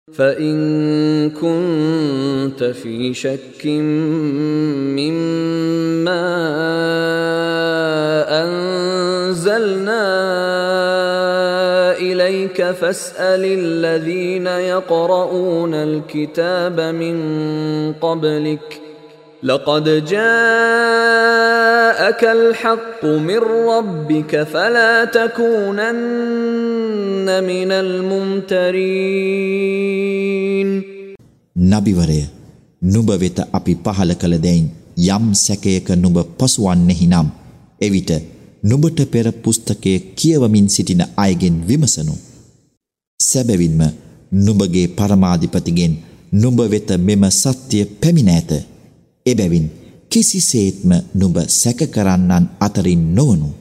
فإن كنت في شك مما أنزلنا إليك فاسأل الذين يقرؤون الكتاب من قبلك لقد جاءك الحق من ربك فلا تكونن من الممترين. නබිවරය නුඹ වෙත අපි පහල කළ දෙයින් යම් සැකයක නුඹ පසුවන්නේහි නම් එවිට නුඹට පෙර පුස්තකයේ කියවමින් සිටින අයගෙන් විමසනු. සැබවින්ම නුඹගේ පරමාධිපතිගෙන් නුඹ වෙත මෙම සත්‍ය පැමිණ ඇත. එබැවින් කිසිසේත්ම නුඹ සැක කරන්නන් අතරින් නොවනු.